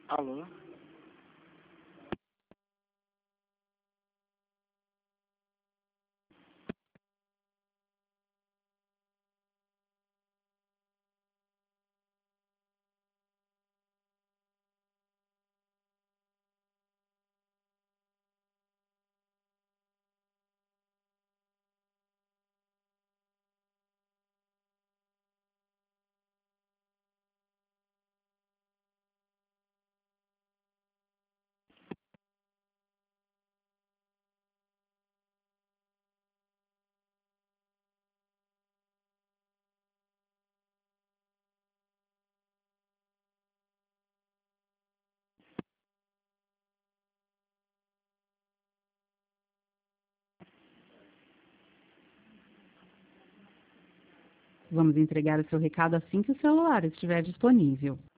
Alô? Vamos entregar o seu recado assim que o celular estiver disponível.